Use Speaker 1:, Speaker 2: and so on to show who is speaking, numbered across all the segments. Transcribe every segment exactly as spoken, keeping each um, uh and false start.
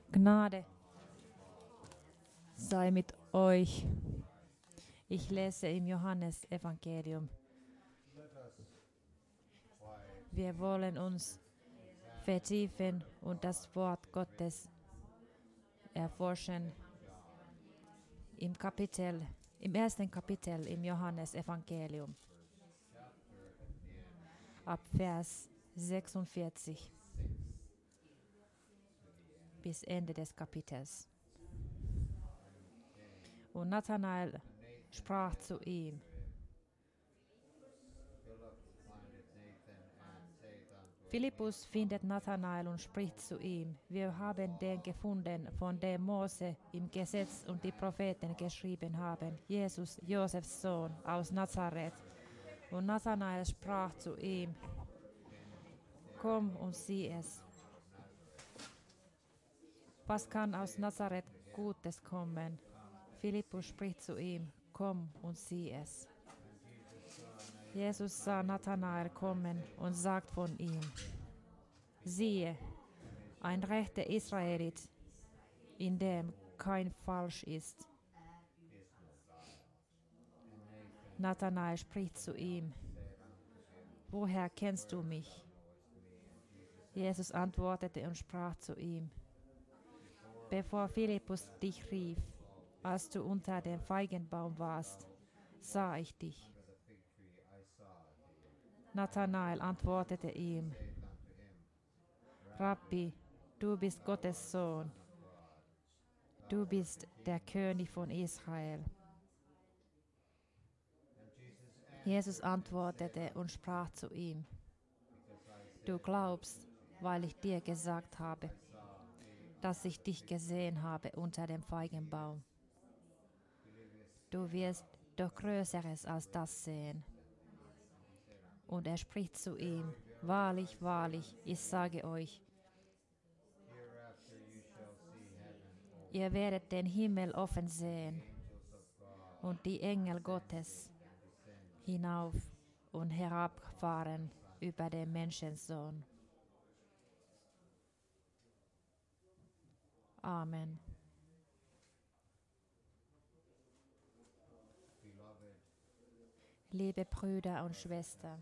Speaker 1: Gnade sei mit euch. Ich lese im Johannesevangelium. Wir wollen uns vertiefen und das Wort Gottes erforschen im Kapitel, im ersten Kapitel im Johannesevangelium, ab Vers sechsundvierzig bis Ende des Kapitels. Und Nathanael sprach zu ihm: Philippus findet Nathanael und spricht zu ihm: Wir haben den gefunden, von dem Mose im Gesetz und die Propheten geschrieben haben, Jesus, Josefs Sohn, aus Nazareth. Und Nathanael sprach zu ihm: Komm und sieh es. Was kann aus Nazareth Gutes kommen? Philippus spricht zu ihm: Komm und sieh es. Jesus sah Nathanael kommen und sagt von ihm: Siehe, ein rechter Israelit, in dem kein Falsch ist. Nathanael spricht zu ihm: Woher kennst du mich? Jesus antwortete und sprach zu ihm: Bevor Philippus dich rief, als du unter dem Feigenbaum warst, sah ich dich. Nathanael antwortete ihm: Rabbi, du bist Gottes Sohn. Du bist der König von Israel. Jesus antwortete und sprach zu ihm: Du glaubst, weil ich dir gesagt habe, dass ich dich gesehen habe unter dem Feigenbaum. Du wirst doch Größeres als das sehen. Und er spricht zu ihm: Wahrlich, wahrlich, ich sage euch, ihr werdet den Himmel offen sehen und die Engel Gottes hinauf und herabfahren über den Menschensohn. Amen. Liebe Brüder und Schwestern,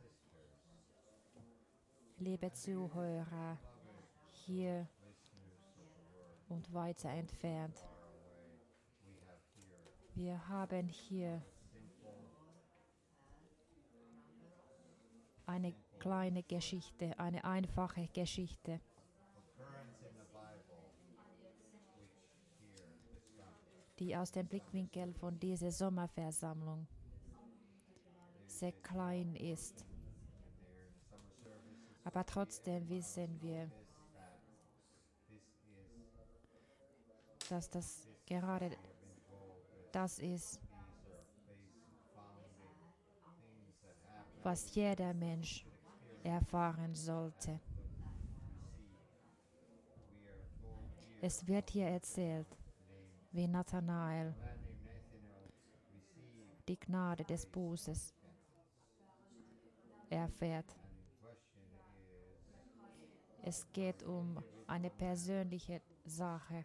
Speaker 1: liebe Zuhörer hier und weiter entfernt, wir haben hier eine kleine Geschichte, eine einfache Geschichte, die aus dem Blickwinkel von dieser Sommerversammlung sehr klein ist. Aber trotzdem wissen wir, dass das gerade das ist, was jeder Mensch erfahren sollte. Es wird hier erzählt, wie Nathanael die Gnade des Bußes erfährt. Es geht um eine persönliche Sache.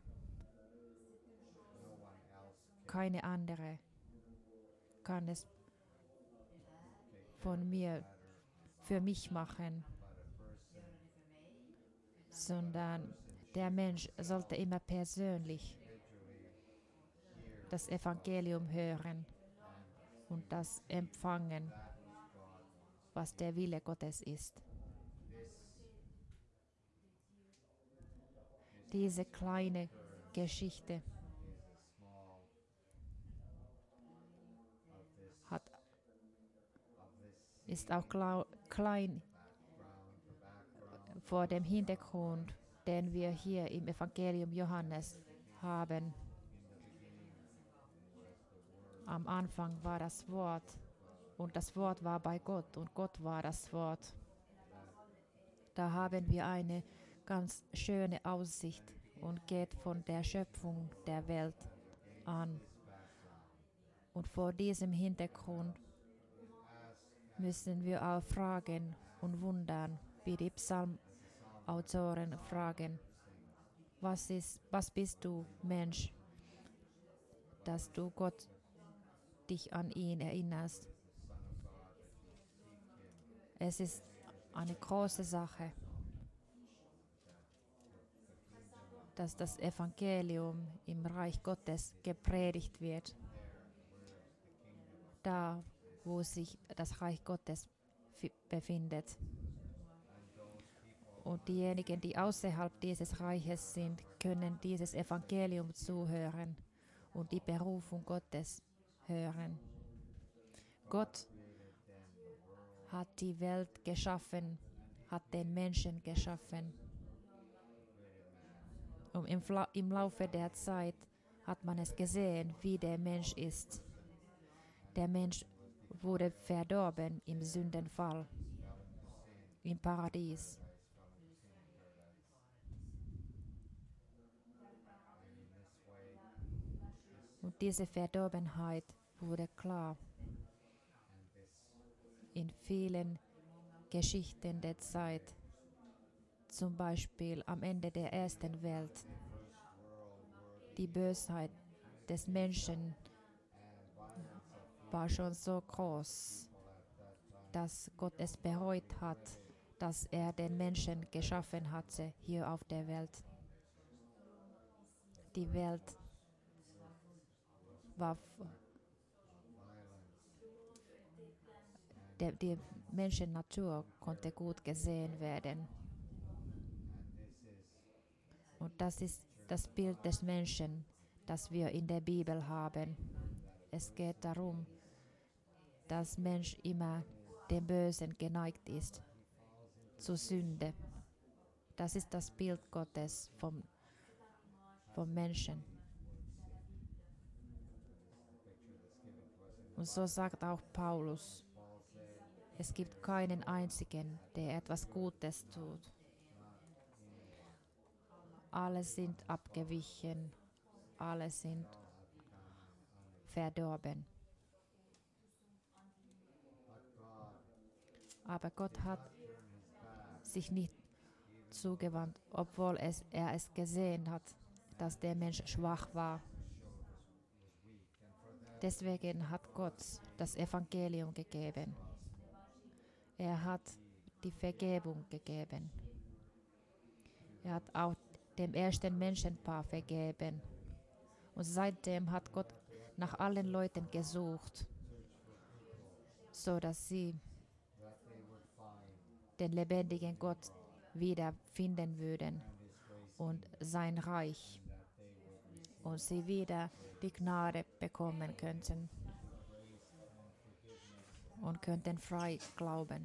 Speaker 1: Keine andere kann es von mir für mich machen, sondern der Mensch sollte immer persönlich das Evangelium hören und das empfangen, was der Wille Gottes ist. Diese kleine Geschichte hat, ist auch klein vor dem Hintergrund, den wir hier im Evangelium Johannes haben. Am Anfang war das Wort und das Wort war bei Gott und Gott war das Wort. Da haben wir eine ganz schöne Aussicht und geht von der Schöpfung der Welt an. Und vor diesem Hintergrund müssen wir auch fragen und wundern, wie die Psalmautoren fragen: Was, ist, was bist du, Mensch, dass du Gott dich an ihn erinnerst? Es ist eine große Sache, dass das Evangelium im Reich Gottes gepredigt wird, da wo sich das Reich Gottes befindet. Und diejenigen, die außerhalb dieses Reiches sind, können dieses Evangelium zuhören und die Berufung Gottes hören. Gott hat die Welt geschaffen, hat den Menschen geschaffen. Und im, im Laufe der Zeit hat man es gesehen, wie der Mensch ist. Der Mensch wurde verdorben im Sündenfall, im Paradies. Und diese Verdorbenheit wurde klar in vielen Geschichten der Zeit, zum Beispiel am Ende der ersten Welt. Die Bösheit des Menschen war schon so groß, dass Gott es bereut hat, dass er den Menschen geschaffen hatte hier auf der Welt. Die Welt war der, die Menschennatur konnte gut gesehen werden. Und das ist das Bild des Menschen, das wir in der Bibel haben. Es geht darum, dass Mensch immer dem Bösen geneigt ist, zur Sünde. Das ist das Bild Gottes vom, vom Menschen. Und so sagt auch Paulus, es gibt keinen einzigen, der etwas Gutes tut. Alle sind abgewichen, alle sind verdorben. Aber Gott hat sich nicht zugewandt, obwohl es, er es gesehen hat, dass der Mensch schwach war. Deswegen hat Gott das Evangelium gegeben. Er hat die Vergebung gegeben. Er hat auch dem ersten Menschenpaar vergeben. Und seitdem hat Gott nach allen Leuten gesucht, so dass sie den lebendigen Gott wiederfinden würden und sein Reich und sie wieder die Gnade bekommen könnten und könnten frei glauben.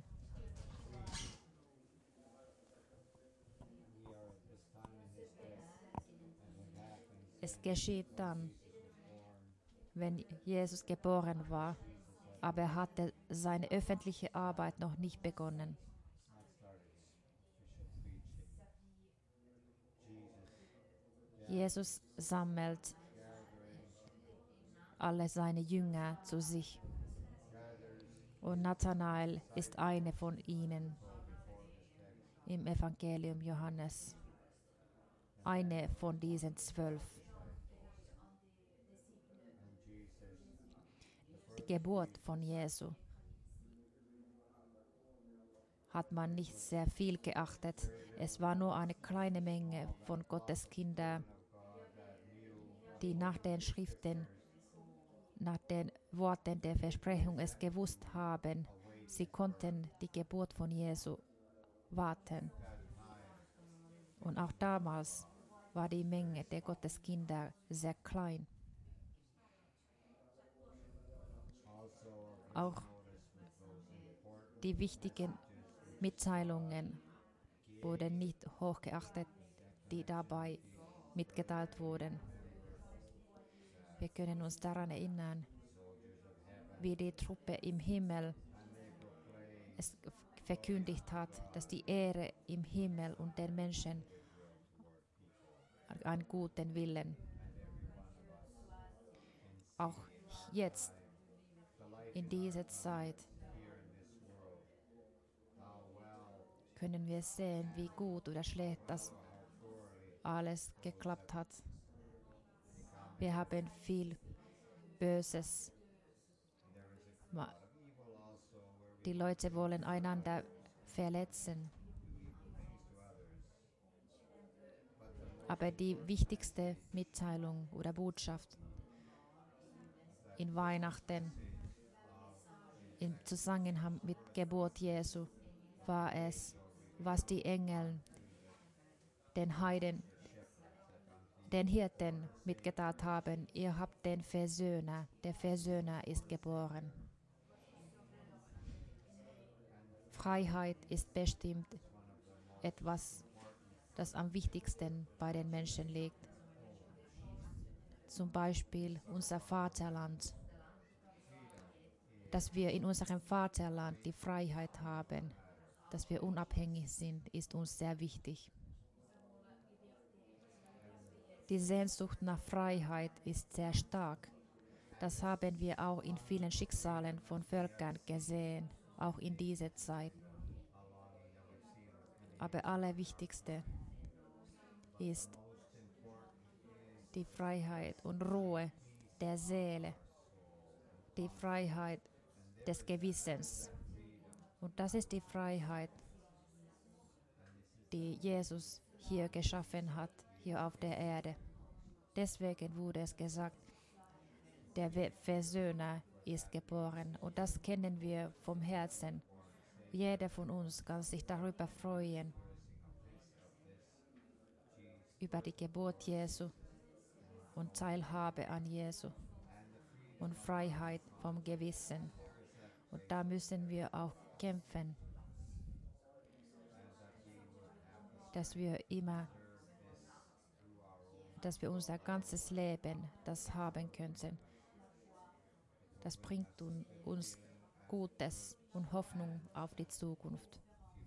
Speaker 1: Es geschieht dann, wenn Jesus geboren war, aber er hatte seine öffentliche Arbeit noch nicht begonnen. Jesus sammelt alle seine Jünger zu sich. Und Nathanael ist eine von ihnen im Evangelium Johannes. Eine von diesen zwölf. Die Geburt von Jesu hat man nicht sehr viel geachtet. Es war nur eine kleine Menge von Gottes Kindern, die nach den Schriften, nach den Worten der Versprechung es gewusst haben. Sie konnten die Geburt von Jesu warten. Und auch damals war die Menge der Gotteskinder sehr klein. Auch die wichtigen Mitteilungen wurden nicht hochgeachtet, die dabei mitgeteilt wurden. Wir können uns daran erinnern, wie die Truppe im Himmel es verkündigt hat, dass die Ehre im Himmel und den Menschen einen guten Willen. Auch jetzt, in dieser Zeit, können wir sehen, wie gut oder schlecht das alles geklappt hat. Wir haben viel Böses. Die Leute wollen einander verletzen. Aber die wichtigste Mitteilung oder Botschaft in Weihnachten im Zusammenhang mit Geburt Jesu war es, was die Engel den Heiden, den Hirten mitgeteilt haben. Ihr habt den Versöhner, der Versöhner ist geboren. Freiheit ist bestimmt etwas, das am wichtigsten bei den Menschen liegt. Zum Beispiel unser Vaterland. Dass wir in unserem Vaterland die Freiheit haben, dass wir unabhängig sind, ist uns sehr wichtig. Die Sehnsucht nach Freiheit ist sehr stark. Das haben wir auch in vielen Schicksalen von Völkern gesehen, auch in dieser Zeit. Aber allerwichtigste ist die Freiheit und Ruhe der Seele, die Freiheit des Gewissens. Und das ist die Freiheit, die Jesus hier geschaffen hat, hier auf der Erde. Deswegen wurde es gesagt, der Versöhner ist geboren. Und das kennen wir vom Herzen. Jeder von uns kann sich darüber freuen, über die Geburt Jesu und Teilhabe an Jesu und Freiheit vom Gewissen. Und da müssen wir auch kämpfen, dass wir immer, dass wir unser ganzes Leben das haben könnten. Das bringt uns Gutes und Hoffnung auf die Zukunft.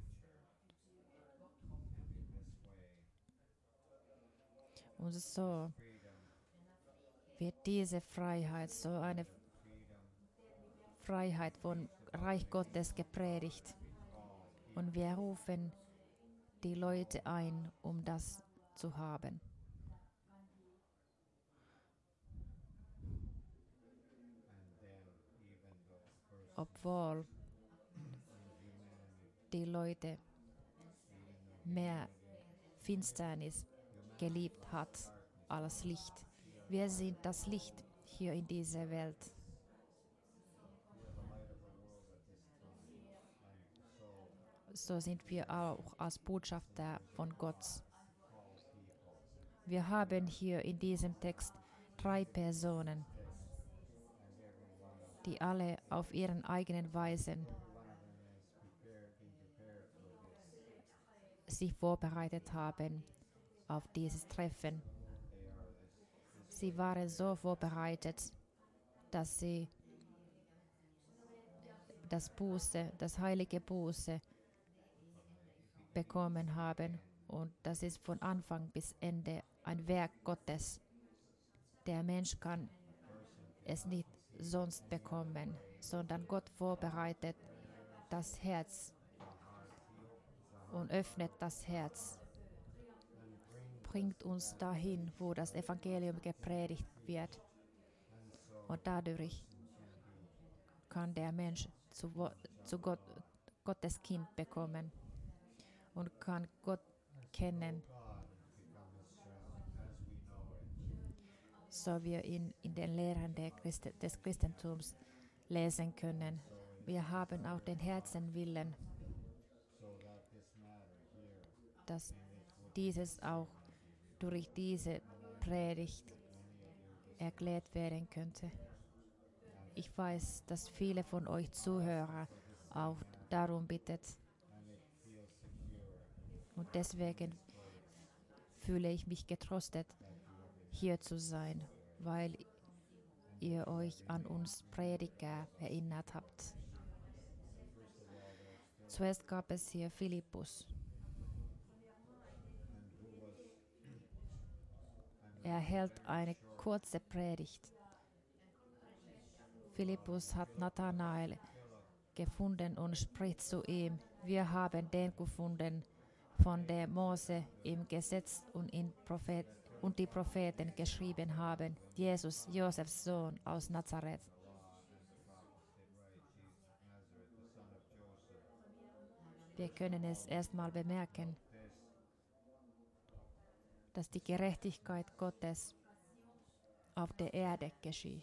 Speaker 1: Und so wird diese Freiheit, so eine Freiheit von Reich Gottes gepredigt. Und wir rufen die Leute ein, um das zu haben. Obwohl die Leute mehr Finsternis geliebt hat als Licht. Wir sind das Licht hier in dieser Welt. So sind wir auch als Botschafter von Gott. Wir haben hier in diesem Text drei Personen, die alle auf ihren eigenen Weisen sich vorbereitet haben auf dieses Treffen. Sie waren so vorbereitet, dass sie das Buße, das heilige Buße bekommen haben. Und das ist von Anfang bis Ende ein Werk Gottes. Der Mensch kann es nicht sonst bekommen, sondern Gott vorbereitet das Herz und öffnet das Herz, bringt uns dahin, wo das Evangelium gepredigt wird. Und dadurch kann der Mensch zu, zu Gott, Gottes Kind bekommen und kann Gott kennen, so wir ihn in den Lehren des Christentums lesen können. Wir haben auch den Herzenwillen, dass dieses auch durch diese Predigt erklärt werden könnte. Ich weiß, dass viele von euch Zuhörer auch darum bittet. Und deswegen fühle ich mich getröstet, hier zu sein, weil ihr euch an uns Prediger erinnert habt. Zuerst gab es hier Philippus. Er hält eine kurze Predigt. Philippus hat Nathanael gefunden und spricht zu ihm: Wir haben den gefunden, von der Mose im Gesetz und, in Prophet, und die Propheten geschrieben haben, Jesus, Josefs Sohn aus Nazareth. Wir können es erstmal bemerken, dass die Gerechtigkeit Gottes auf der Erde geschieht.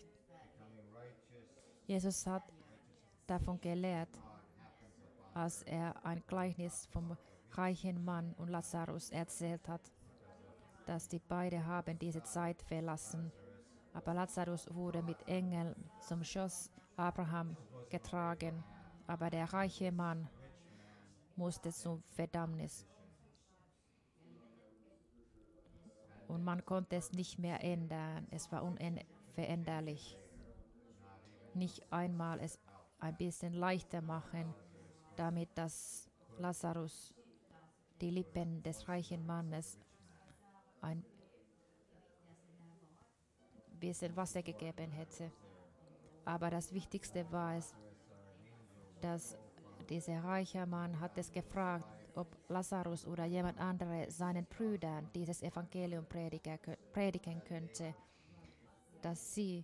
Speaker 1: Jesus hat davon gelehrt, als er ein Gleichnis vom reichen Mann und Lazarus erzählt hat, dass die beiden haben diese Zeit verlassen, aber Lazarus wurde mit Engeln zum Schoß Abraham getragen, aber der reiche Mann musste zum Verdammnis. Und man konnte es nicht mehr ändern, es war unveränderlich. Nicht einmal es ein bisschen leichter machen, damit das Lazarus die Lippen des reichen Mannes ein bisschen Wasser gegeben hätte. Aber das Wichtigste war es, dass dieser reiche Mann hat es gefragt, ob Lazarus oder jemand andere seinen Brüdern dieses Evangelium predigen könnte, dass sie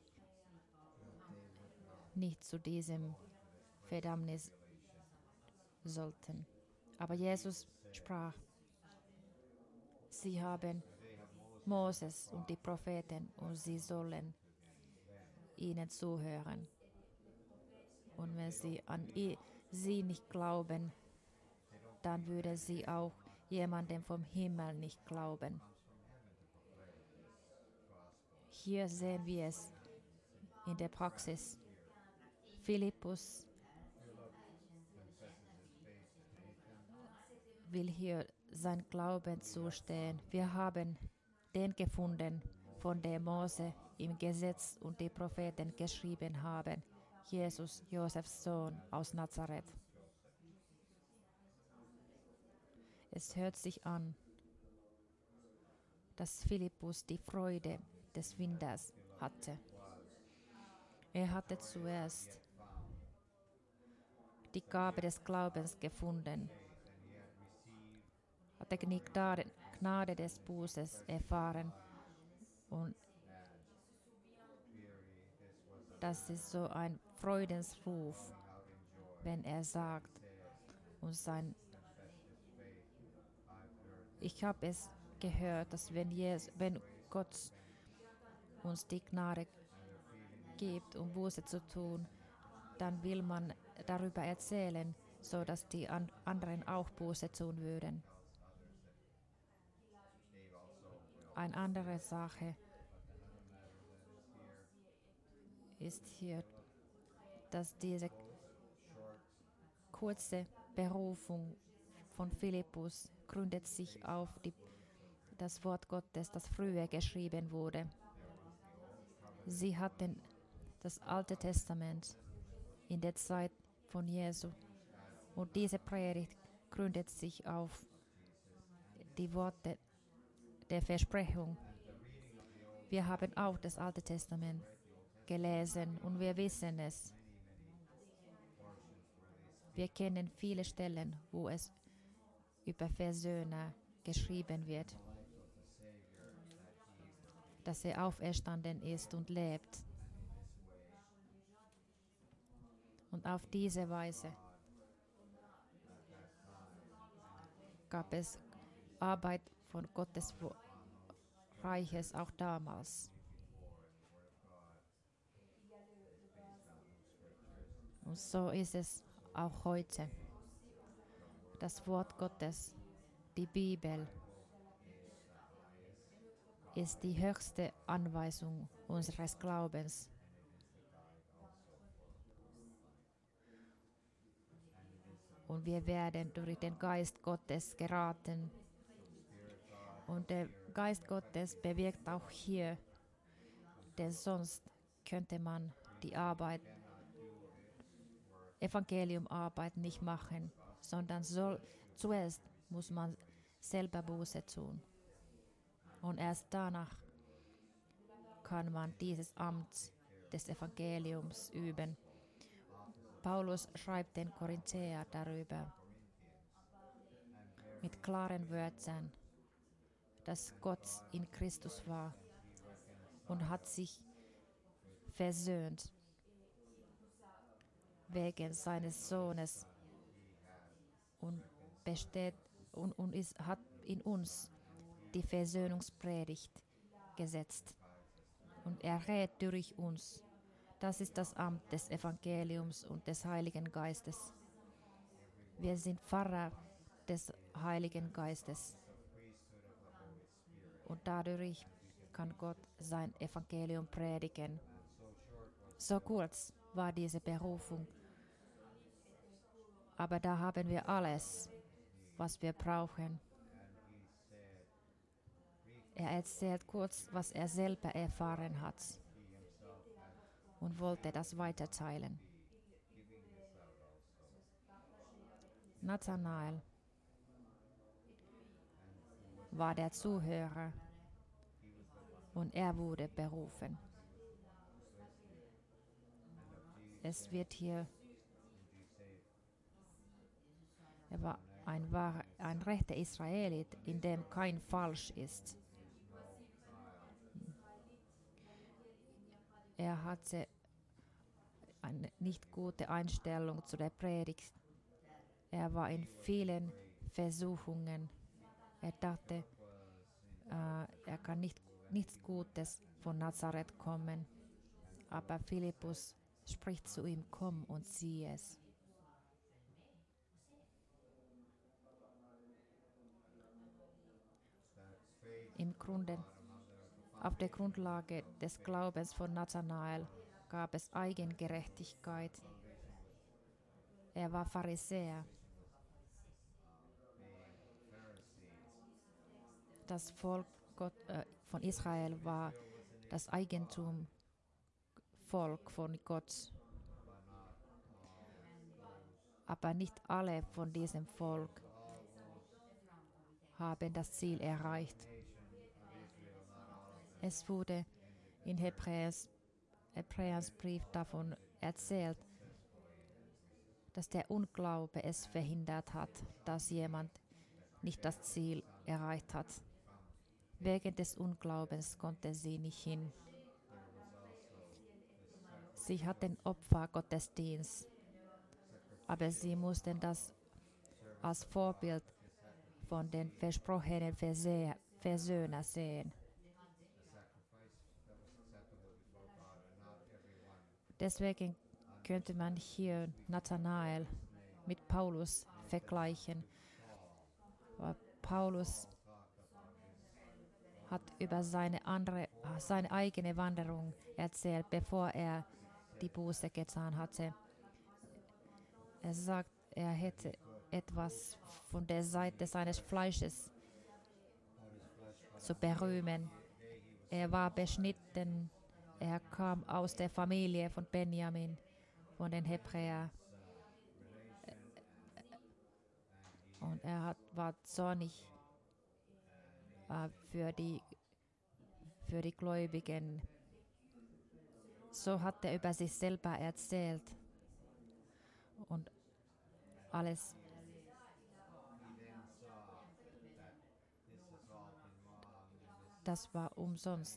Speaker 1: nicht zu diesem Verdammnis sollten. Aber Jesus sprach, sie haben Moses und die Propheten und sie sollen ihnen zuhören. Und wenn sie an sie nicht glauben, dann würde sie auch jemandem vom Himmel nicht glauben. Hier sehen wir es in der Praxis. Philippus will hier sein Glauben zustehen. Wir haben den gefunden, von dem Mose im Gesetz und die Propheten geschrieben haben, Jesus, Josefs Sohn aus Nazareth. Es hört sich an, dass Philippus die Freude des Finders hatte. Er hatte zuerst die Gabe des Glaubens gefunden, hatte die Gnade, Gnade des Bußes erfahren und das ist so ein Freudensruf, wenn er sagt, und sein, ich habe es gehört, dass wenn, Jesus, wenn Gott uns die Gnade gibt, um Buße zu tun, dann will man darüber erzählen, so dass die an anderen auch Buße tun würden. Eine andere Sache ist hier, dass diese kurze Berufung von Philippus gründet sich auf die, das Wort Gottes, das früher geschrieben wurde. Sie hatten das Alte Testament in der Zeit von Jesu und diese Predigt gründet sich auf die Worte der Versprechung. Wir haben auch das Alte Testament gelesen und wir wissen es. Wir kennen viele Stellen, wo es über Versöhner geschrieben wird, dass er auferstanden ist und lebt. Und auf diese Weise gab es Arbeit von Gottes Reiches auch damals. Und so ist es auch heute. Das Wort Gottes, die Bibel, ist die höchste Anweisung unseres Glaubens. Und wir werden durch den Geist Gottes geraten. Und der Geist Gottes bewirkt auch hier, denn sonst könnte man die Arbeit, Evangeliumarbeit nicht machen, sondern soll, zuerst muss man selber Buße tun. Und erst danach kann man dieses Amt des Evangeliums üben. Paulus schreibt den Korinther darüber. mit klaren Wörtern, dass Gott in Christus war und hat sich versöhnt wegen seines Sohnes und besteht und, und ist, hat in uns die Versöhnungspredigt gesetzt. Und er redet durch uns. Das ist das Amt des Evangeliums und des Heiligen Geistes. Wir sind Pfarrer des Heiligen Geistes. Und dadurch kann Gott sein Evangelium predigen. So kurz war diese Berufung. Aber da haben wir alles, was wir brauchen. Er erzählt kurz, was er selber erfahren hat und wollte das weiterteilen. Nathanael war der Zuhörer und er wurde berufen. Es wird hier, er war ein, wahrer, ein rechter Israelit, in dem kein Falsch ist. Er hatte eine nicht gute Einstellung zu der Predigt. Er war in vielen Versuchungen. Er dachte, äh, er kann nicht, nichts Gutes von Nazareth kommen. Aber Philippus spricht zu ihm, komm und sieh es. Im Grunde, auf der Grundlage des Glaubens von Nathanael gab es Eigengerechtigkeit. Er war Pharisäer. Das Volk Gott, äh, von Israel war das Eigentum Volk von Gott. Aber nicht alle von diesem Volk haben das Ziel erreicht. Es wurde in Hebräers, Hebräersbrief davon erzählt, dass der Unglaube es verhindert hat, dass jemand nicht das Ziel erreicht hat. Wegen des Unglaubens konnte sie nicht hin. Sie hatten Opfergottesdienst, aber sie mussten das als Vorbild von den versprochenen Verse- Versöhner sehen. Deswegen könnte man hier Nathanael mit Paulus vergleichen. Aber Paulus hat über seine, andere, seine eigene Wanderung erzählt, bevor er die Buße getan hatte. Er sagt, er hätte etwas von der Seite seines Fleisches zu berühmen. Er war beschnitten. Er kam aus der Familie von Benjamin, von den Hebräern. Und er hat, war zornig äh, für, die, für die Gläubigen. So hat er über sich selber erzählt. Und alles. Das war umsonst.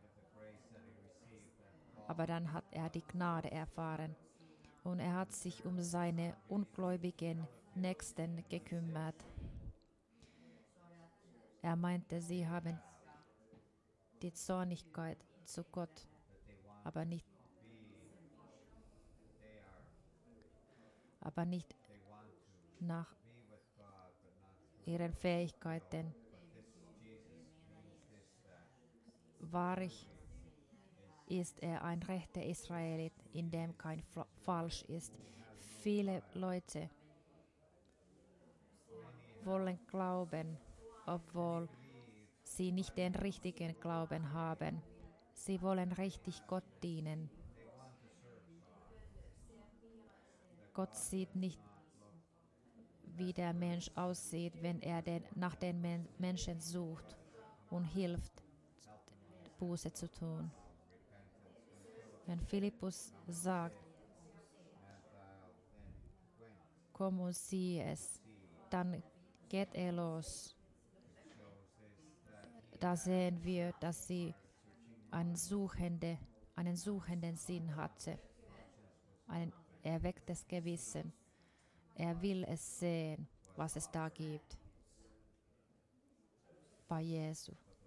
Speaker 1: Aber dann hat er die Gnade erfahren. Und er hat sich um seine ungläubigen Nächsten gekümmert. Er meinte, sie haben die Zornigkeit zu Gott, aber nicht, aber nicht nach ihren Fähigkeiten. Wahrlich ist er ein rechter Israelit, in dem kein F- Falsch ist. Viele Leute wollen glauben, obwohl sie nicht den richtigen Glauben haben. Sie wollen richtig Gott dienen. Gott sieht nicht, wie der Mensch aussieht, wenn er den, nach den Men- Menschen sucht und hilft, Buße zu tun. Wenn Philippus sagt, komm und sieh es, dann geht er los. Da sehen wir, dass sie einen, Suchende, einen suchenden Sinn hatte, ein erwecktes Gewissen. Er will es sehen, was es da gibt bei Jesu.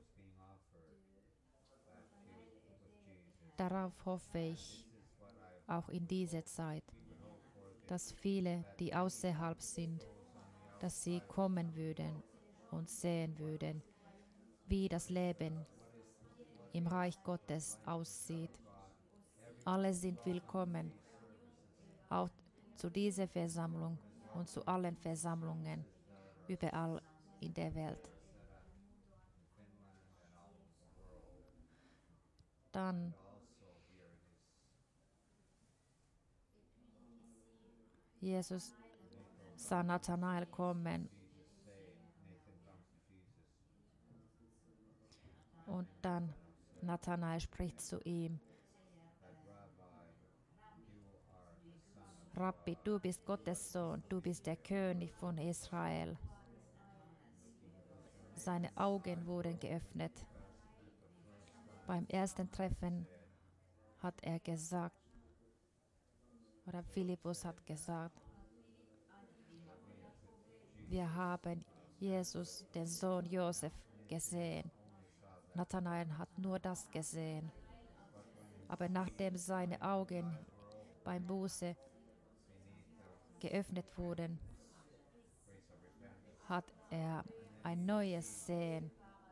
Speaker 1: Darauf hoffe ich auch in dieser Zeit, dass viele, die außerhalb sind, dass sie kommen würden und sehen würden, wie das Leben im Reich Gottes aussieht. Alle sind willkommen, auch zu dieser Versammlung und zu allen Versammlungen überall in der Welt. Dann Jesus sah Nathanael kommen und dann Nathanael spricht zu ihm: Rabbi, du bist Gottes Sohn, du bist der König von Israel. Seine Augen wurden geöffnet. Beim ersten Treffen hat er gesagt, oder Philippus hat gesagt, wir haben Jesus, den Sohn Josef, gesehen. Nathanael hat nur das gesehen. Aber nachdem seine Augen beim Buße geöffnet wurden, hat er ein neues Sehen.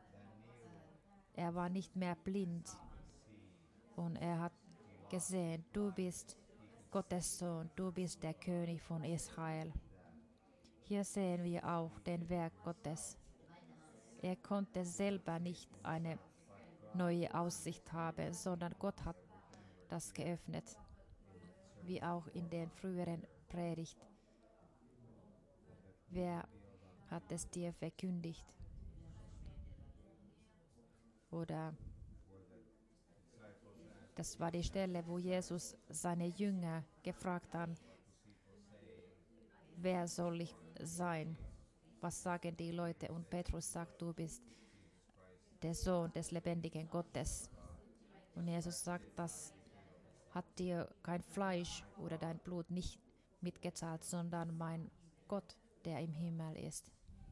Speaker 1: Er war nicht mehr blind und er hat gesehen, du bist Gottes Sohn, du bist der König von Israel. Hier sehen wir auch den Werk Gottes. Er konnte selber nicht eine neue Aussicht haben, sondern Gott hat das geöffnet, wie auch in den früheren Predigt. Wer hat es dir verkündigt? Oder das war die Stelle, wo Jesus seine Jünger gefragt hat, wer soll ich sein? Was sagen die Leute? Und Petrus sagt, du bist der Sohn des lebendigen Gottes. Und Jesus sagt, das hat dir kein Fleisch oder dein Blut nicht mitgezahlt, sondern mein Gott, der im Himmel ist.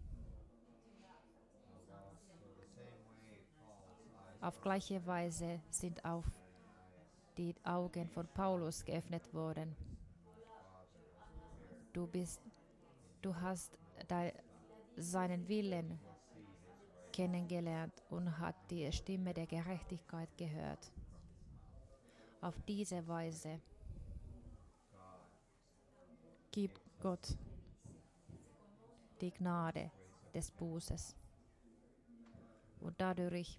Speaker 1: Auf gleiche Weise sind auch die Augen von Paulus geöffnet worden. Du bist, du hast de, seinen Willen kennengelernt und hat die Stimme der Gerechtigkeit gehört. Auf diese Weise gibt Gott die Gnade des Bußes. Und dadurch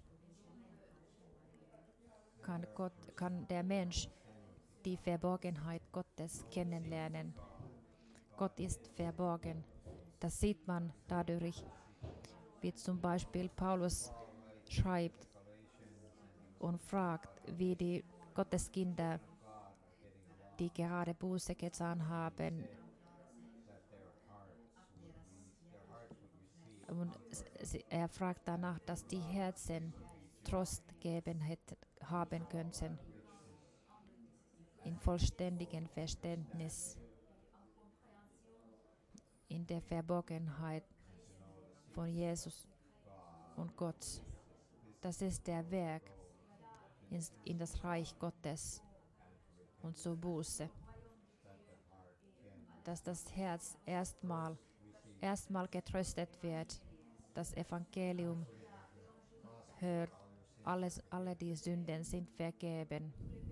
Speaker 1: kann, Gott, kann der Mensch die Verborgenheit Gottes kennenlernen. Gott ist verborgen. Das sieht man dadurch, wie zum Beispiel Paulus schreibt und fragt, wie die Gotteskinder, die gerade Buße getan haben, und er fragt danach, dass die Herzen Trost geben hätten, haben könnten, in vollständigem Verständnis, in der Verborgenheit von Jesus und Gott. Das ist der Weg in, in das Reich Gottes und zur Buße, dass das Herz erstmal erstmal getröstet wird, das Evangelium hört, alles, alle die Sünden sind vergeben.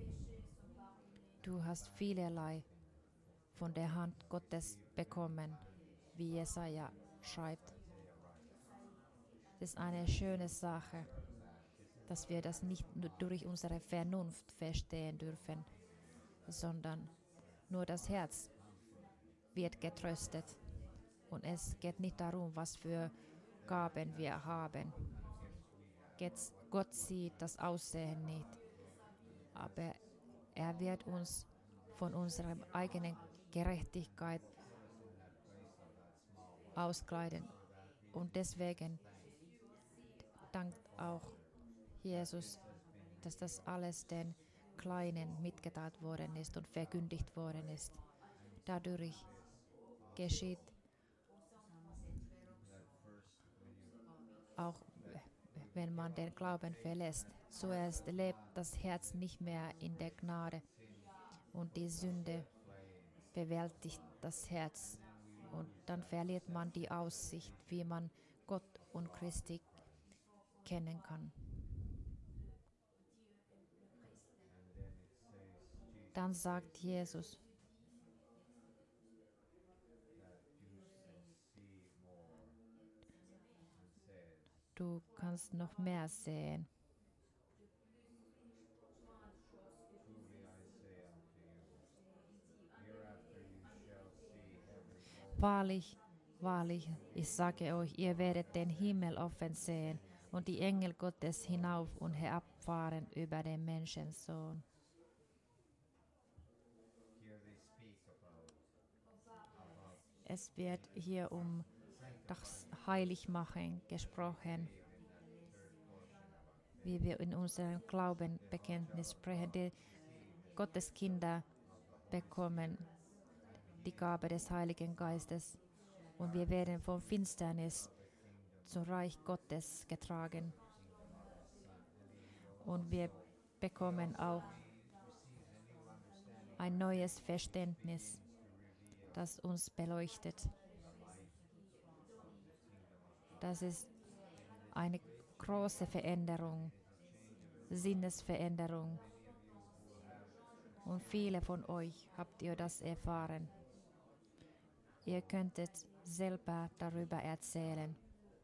Speaker 1: Du hast vielerlei von der Hand Gottes bekommen, wie Jesaja schreibt. Es ist eine schöne Sache, dass wir das nicht nur durch unsere Vernunft verstehen dürfen, sondern nur das Herz wird getröstet. Und es geht nicht darum, was für Gaben wir haben. Gott sieht das Aussehen nicht, aber er wird uns von unserer eigenen Gerechtigkeit auskleiden Und deswegen dankt auch Jesus, dass das alles den Kleinen mitgeteilt worden ist und verkündigt worden ist. Dadurch geschieht auch, wenn man den Glauben verlässt. Zuerst lebt das Herz nicht mehr in der Gnade und die Sünde bewältigt das Herz. Und dann verliert man die Aussicht, wie man Gott und Christi kennen kann. Dann sagt Jesus, du kannst noch mehr sehen. Wahrlich, wahrlich, ich sage euch, ihr werdet den Himmel offen sehen und die Engel Gottes hinauf und herabfahren über den Menschensohn. Es wird hier um das Heiligmachen gesprochen, wie wir in unserem Glaubenbekenntnis sprechen. Die Gotteskinder bekommen die Gabe des Heiligen Geistes und wir werden von Finsternis zum Reich Gottes getragen. Und wir bekommen auch ein neues Verständnis, das uns beleuchtet. Das ist eine große Veränderung, Sinnesveränderung. Und viele von euch habt ihr das erfahren. Ihr könntet selber darüber erzählen.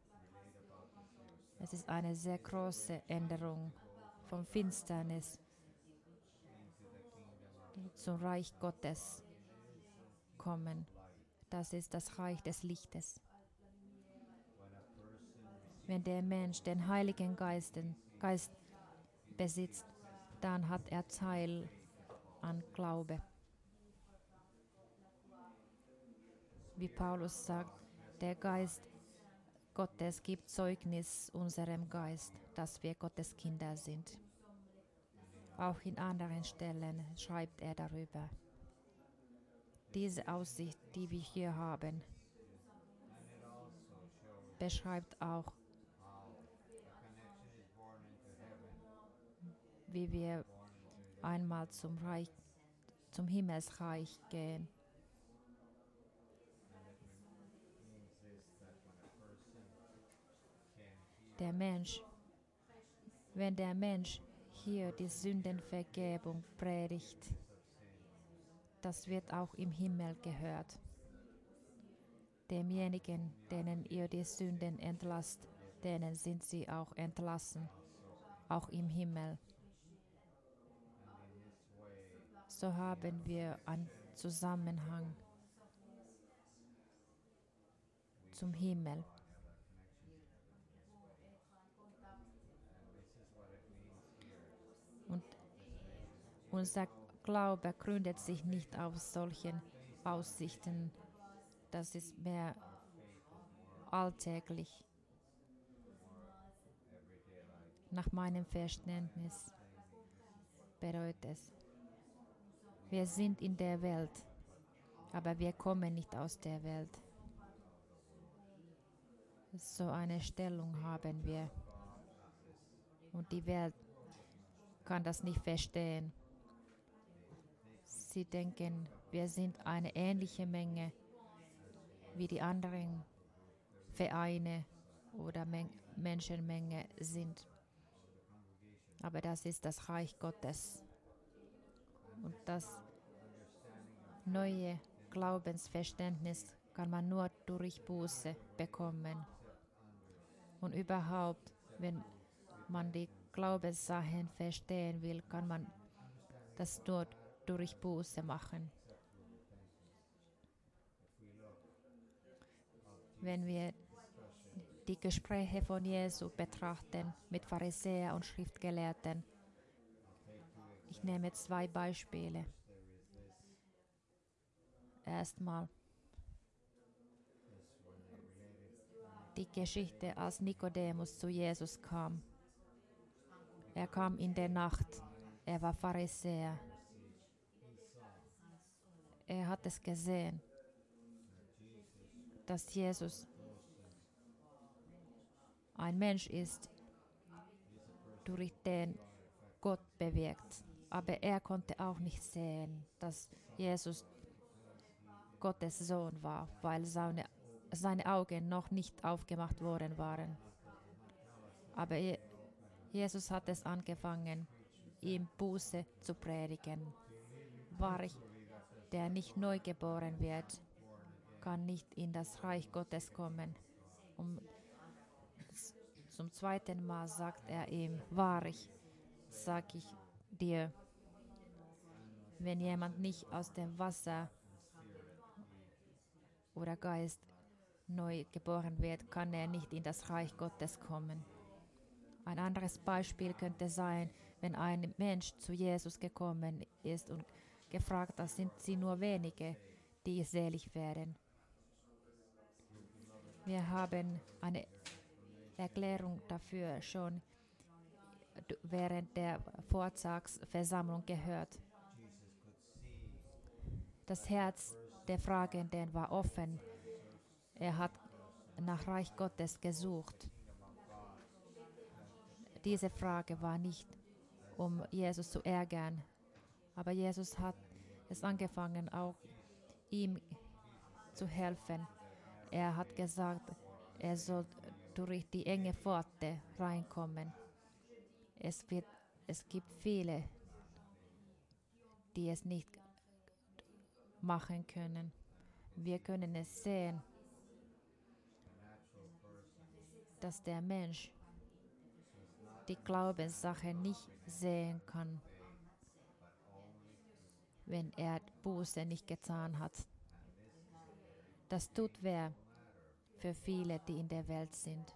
Speaker 1: Es ist eine sehr große Änderung von Finsternis zum Reich Gottes kommen. Das ist das Reich des Lichtes. Wenn der Mensch den Heiligen Geisten, Geist besitzt, dann hat er Teil an Glaube. Wie Paulus sagt, der Geist Gottes gibt Zeugnis unserem Geist, dass wir Gottes Kinder sind. Auch in anderen Stellen schreibt er darüber. Diese Aussicht, die wir hier haben, beschreibt auch, wie wir einmal zum Reich, zum Himmelsreich gehen. Der Mensch, wenn der Mensch hier die Sündenvergebung predigt, das wird auch im Himmel gehört. Demjenigen, denen ihr die Sünden entlasst, denen sind sie auch entlassen, auch im Himmel. So haben wir einen Zusammenhang zum Himmel. Und unser Glaube gründet sich nicht auf solchen Aussichten. Das ist mehr alltäglich. Nach meinem Verständnis bedeutet es, wir sind in der Welt, aber wir kommen nicht aus der Welt. So eine Stellung haben wir. Und die Welt kann das nicht verstehen. Sie denken, wir sind eine ähnliche Menge wie die anderen Vereine oder Men- Menschenmenge sind. Aber das ist das Reich Gottes. Und das neue Glaubensverständnis kann man nur durch Buße bekommen. Und überhaupt, wenn man die Glaubenssachen verstehen will, kann man das nur durch Buße machen. Wenn wir die Gespräche von Jesu betrachten mit Pharisäern und Schriftgelehrten, ich nehme zwei Beispiele. Erstmal die Geschichte, als Nikodemus zu Jesus kam. Er kam in der Nacht. Er war Pharisäer. Er hat es gesehen, dass Jesus ein Mensch ist, durch den Gott bewirkt. Aber er konnte auch nicht sehen, dass Jesus Gottes Sohn war, weil seine, seine Augen noch nicht aufgemacht worden waren. Aber Jesus hat es angefangen, ihm Buße zu predigen. Wahrlich, der nicht neu geboren wird, kann nicht in das Reich Gottes kommen. Um, zum zweiten Mal sagt er ihm, wahrlich, sag ich dir, wenn jemand nicht aus dem Wasser oder Geist neu geboren wird, kann er nicht in das Reich Gottes kommen. Ein anderes Beispiel könnte sein, wenn ein Mensch zu Jesus gekommen ist und gefragt hat, sind sie nur wenige, die selig werden. Wir haben eine Erklärung dafür schon während der Vortragsversammlung gehört. Das Herz der Fragenden war offen. Er hat nach Reich Gottes gesucht. Diese Frage war nicht, um Jesus zu ärgern, aber Jesus hat es angefangen, auch ihm zu helfen. Er hat gesagt, er soll durch die enge Pforte reinkommen. Es, wird, es gibt viele, die es nicht machen können. Wir können es sehen, dass der Mensch die Glaubenssache nicht sehen kann, wenn er Buße nicht getan hat. Das tut weh für viele, die in der Welt sind.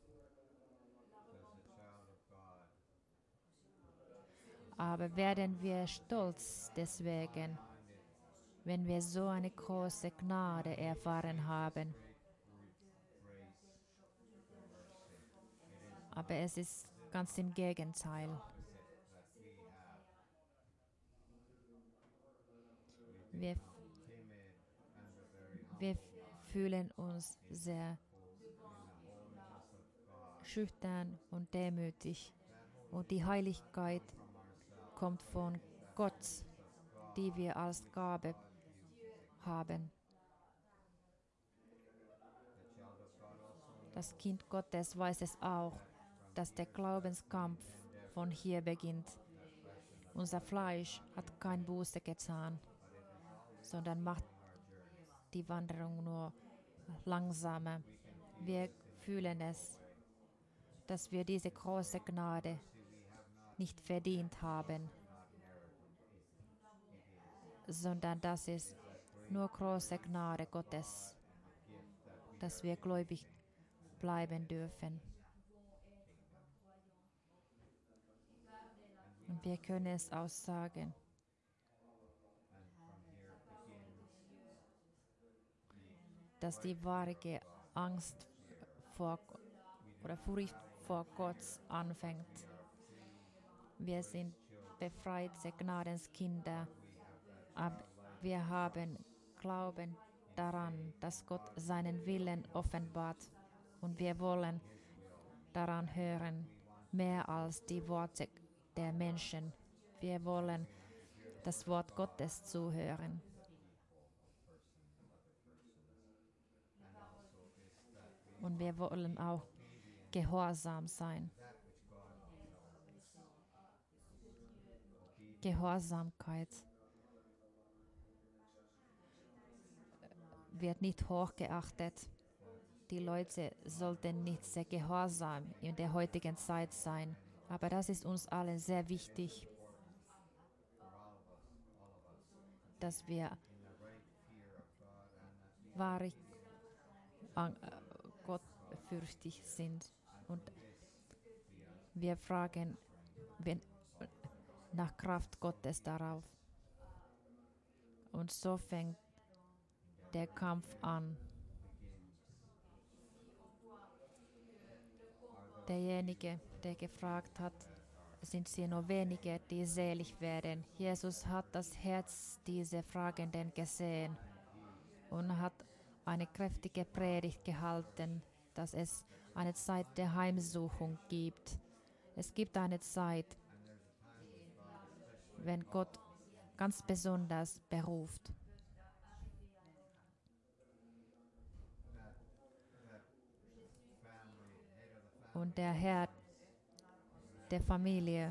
Speaker 1: Aber werden wir stolz deswegen, wenn wir so eine große Gnade erfahren haben? Aber es ist ganz im Gegenteil. Wir, wir fühlen uns sehr schüchtern und demütig. Und die Heiligkeit kommt von Gott, die wir als Gabe haben. Das Kind Gottes weiß es auch, dass der Glaubenskampf von hier beginnt. Unser Fleisch hat kein Buße getan, sondern macht die Wanderung nur langsamer. Wir fühlen es, dass wir diese große Gnade nicht verdient haben, sondern das ist nur große Gnade Gottes, dass wir gläubig bleiben dürfen. Und wir können es auch sagen. Dass die wahre Angst vor oder Furcht vor Gott anfängt. Wir sind befreite Gnadenskinder, aber wir haben Glauben daran, dass Gott seinen Willen offenbart und wir wollen daran hören, mehr als die Worte der Menschen. Wir wollen das Wort Gottes zuhören. Und wir wollen auch gehorsam sein. Gehorsamkeit wird nicht hochgeachtet. Die Leute sollten nicht sehr gehorsam in der heutigen Zeit sein. Aber das ist uns allen sehr wichtig, dass wir wahrlich gottfürchtig sind. Und wir fragen wenn, nach Kraft Gottes darauf. Und so fängt der Kampf an. Derjenige, der gefragt hat, sind sie nur wenige, die selig werden. Jesus hat das Herz dieser Fragenden gesehen und hat eine kräftige Predigt gehalten, dass es eine Zeit der Heimsuchung gibt. Es gibt eine Zeit, wenn Gott ganz besonders beruft. Und der Herr der Familie,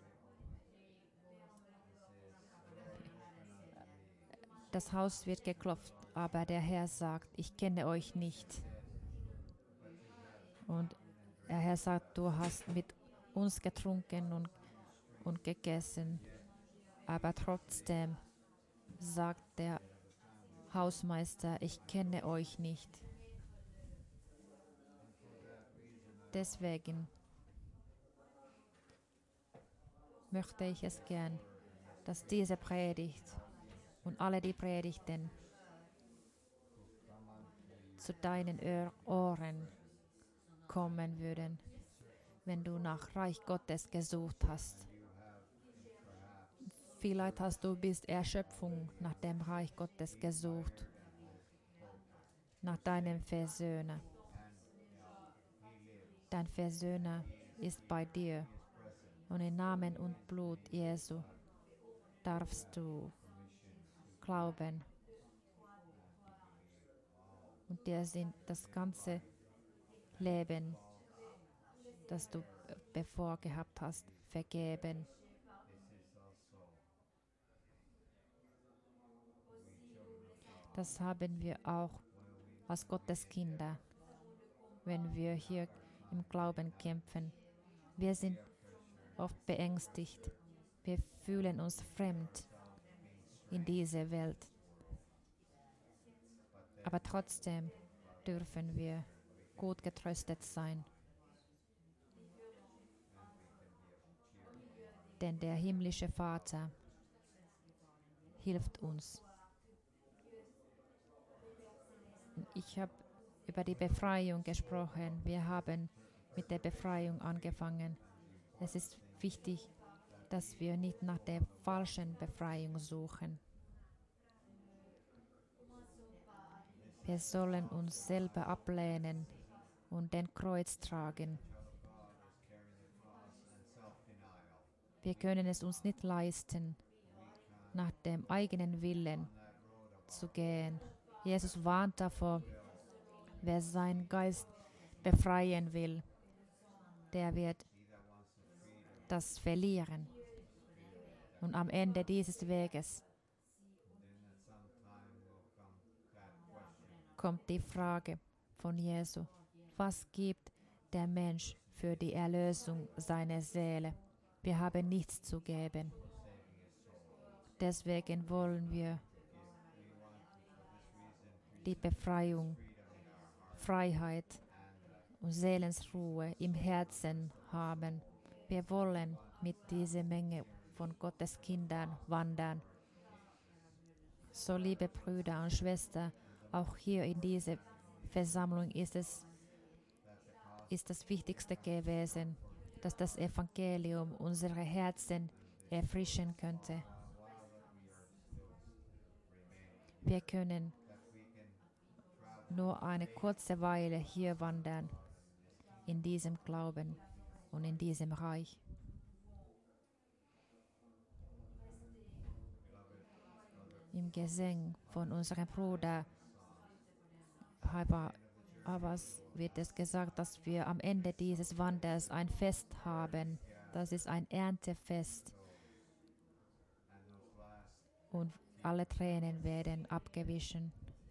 Speaker 1: das Haus wird geklopft, aber der Herr sagt, ich kenne euch nicht. Und der Herr sagt, du hast mit uns getrunken und, und gegessen, aber trotzdem sagt der Hausmeister, ich kenne euch nicht. Deswegen möchte ich es gern, dass diese Predigt und alle die Predigten zu deinen Ohren kommen würden, wenn du nach Reich Gottes gesucht hast. Vielleicht hast du bis Erschöpfung nach dem Reich Gottes gesucht, nach deinem Versöhner. Dein Versöhner ist bei dir und im Namen und Blut Jesu darfst du glauben und dir sind das ganze Leben, das du bevor gehabt hast, vergeben. Das haben wir auch als Gottes Kinder, wenn wir hier im Glauben kämpfen. Wir sind oft beängstigt. Wir fühlen uns fremd in dieser Welt. Aber trotzdem dürfen wir gut getröstet sein. Denn der himmlische Vater hilft uns. Ich habe über die Befreiung gesprochen. Wir haben mit der Befreiung angefangen. Es ist wichtig, dass wir nicht nach der falschen Befreiung suchen. Wir sollen uns selber ablehnen und den Kreuz tragen. Wir können es uns nicht leisten, nach dem eigenen Willen zu gehen. Jesus warnt davor, wer seinen Geist befreien will, der wird das verlieren. Und am Ende dieses Weges kommt die Frage von Jesu, was gibt der Mensch für die Erlösung seiner Seele? Wir haben nichts zu geben. Deswegen wollen wir die Befreiung, Freiheit und Seelensruhe im Herzen haben. Wir wollen mit dieser Menge von Gottes Kindern wandern. So, liebe Brüder und Schwestern, auch hier in dieser Versammlung ist es ist das Wichtigste gewesen, dass das Evangelium unsere Herzen erfrischen könnte. Wir können nur eine kurze Weile hier wandern, in diesem Glauben und in diesem Reich. Im Gesang von unserem Bruder Abbas wird es gesagt, dass wir am Ende dieses Wanders ein Fest haben. Das ist ein Erntefest. Und alle Tränen werden abgewichen.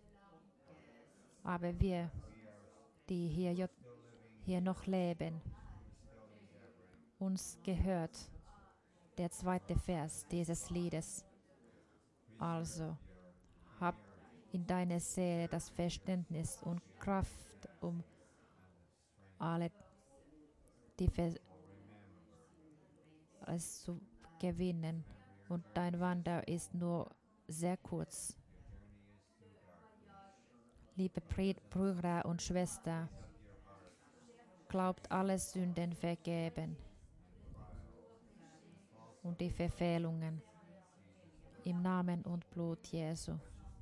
Speaker 1: Aber wir, die hier, hier noch leben, uns gehört der zweite Vers dieses Liedes. Also, hab in deiner Seele das Verständnis und Kraft, um alle die Vers alles zu gewinnen. Und dein Wander ist nur sehr kurz. Liebe Brüder und Schwestern, glaubt alle Sünden vergeben und die Verfehlungen im Namen und Blut Jesu.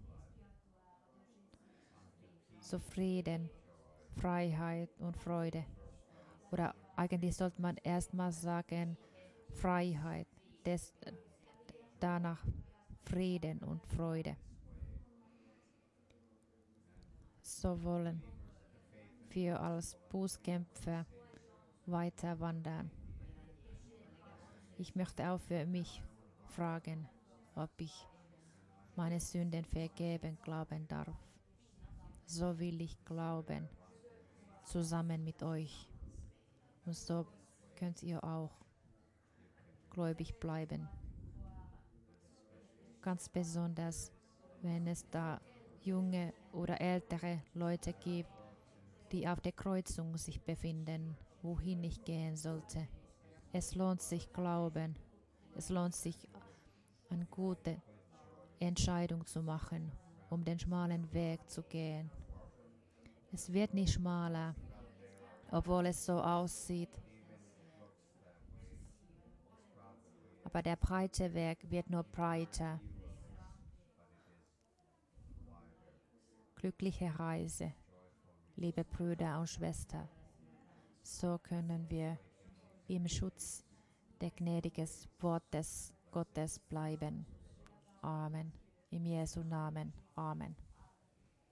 Speaker 1: So Frieden, Freiheit und Freude. Oder eigentlich sollte man erstmal sagen Freiheit, des, danach Frieden und Freude. So wollen wir als Bußkämpfer weiter wandern. Ich möchte auch für mich fragen, ob ich meine Sünden vergeben glauben darf. So will ich glauben, zusammen mit euch. Und so könnt ihr auch gläubig bleiben. Ganz besonders, wenn es da junge oder ältere Leute gibt, die auf der Kreuzung sich befinden, wohin ich gehen sollte. Es lohnt sich glauben. Es lohnt sich, eine gute Entscheidung zu machen, um den schmalen Weg zu gehen. Es wird nicht schmaler, obwohl es so aussieht. Aber der breite Weg wird nur breiter. Glückliche Reise, liebe Brüder und Schwestern. So können wir im Schutz des gnädigen Wortes Gottes bleiben. Amen. Im Jesu Namen. Amen.